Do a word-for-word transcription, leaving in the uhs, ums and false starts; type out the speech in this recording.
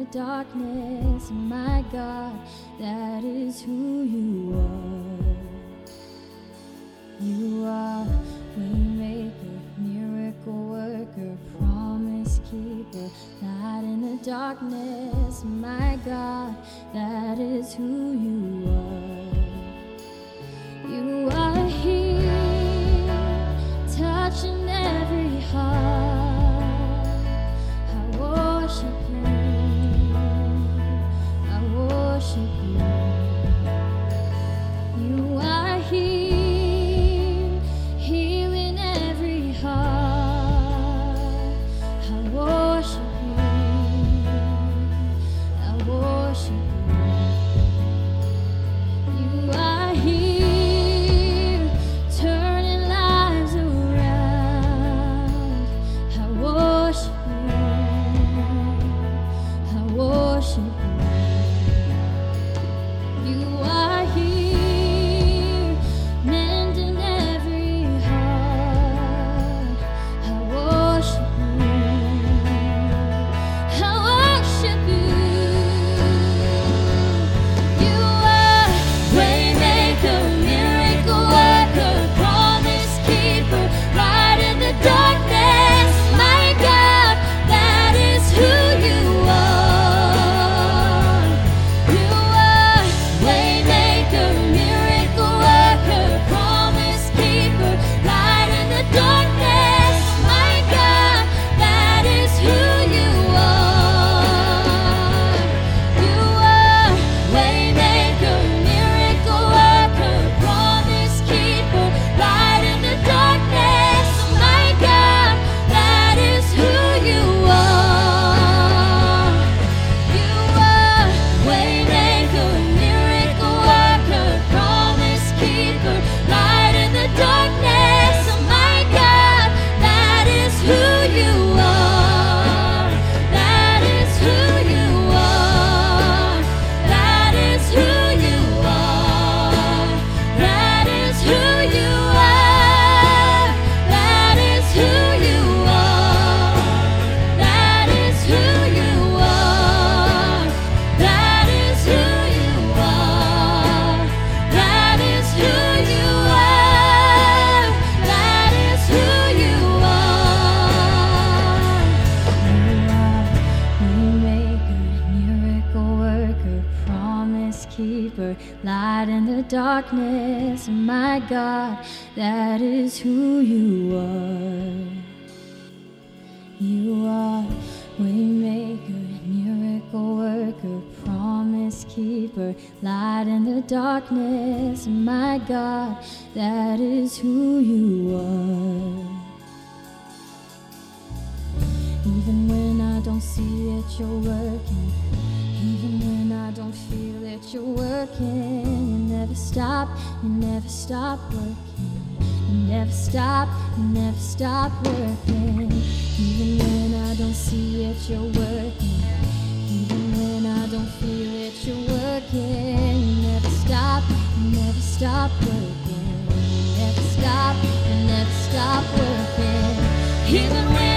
darkness, my God, that is who you are. You are waymaker, miracle worker, promise keeper, light in the darkness, my God, that is who you are. You are here, touching every heart. I worship you, I worship you. You are here, healing every heart. I worship you, I worship you. You are here, turning lives around. I worship you, I worship you. You are here, mending every heart. I worship you, I worship you. You are waymaker, miracle worker, promise keeper, light in the darkness, my God, that is who you are. You are waymaker, miracle worker, promise keeper, light in the darkness, my God, that is who you are. You are waymaker, miracle worker, promise keeper, light in the darkness, my God, that is who you are. You are waymaker, miracle worker, promise keeper, light in the darkness, my God, that is who you are. That is who you are. That is who you are. That is who you are. That is who you are. That is who you are. That is who you are. That is who you are. That is who you are. You are waymaker, miracle worker, promise keeper, light in the darkness, my God, that is who you are. You are waymaker, miracle worker, promise keeper, light in the darkness, my God, that is who you are. Even when I don't see it, you're working. Even when I don't feel it, you're working. You never stop, you never stop working. You never stop, you never stop working. Even when I don't see it, you're working. Even when I don't feel it, you're working. You never stop, you never stop working. You never stop, you never stop working. Even when